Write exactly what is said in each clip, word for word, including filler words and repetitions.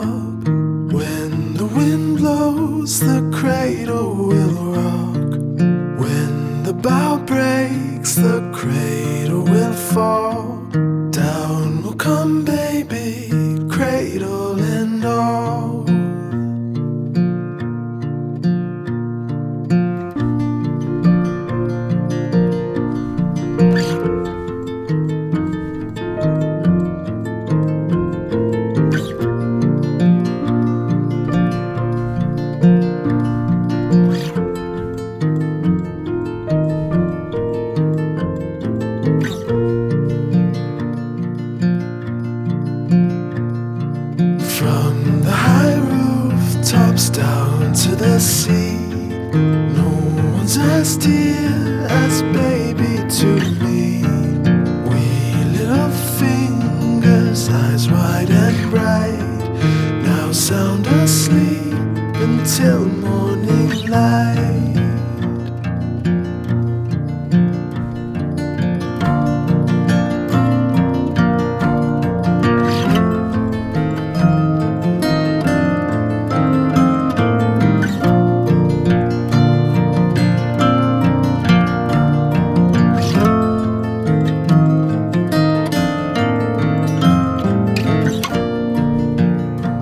up. When the wind blows, the cradle will rock. When the bough breaks, the cradle will fall. Down will come baby, cradle and all. From the high rooftops down to the sea, no one's as dear as baby to me. Wee little fingers, eyes wide and bright, now sound asleep until morning light.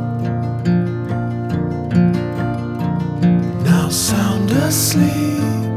Sound asleep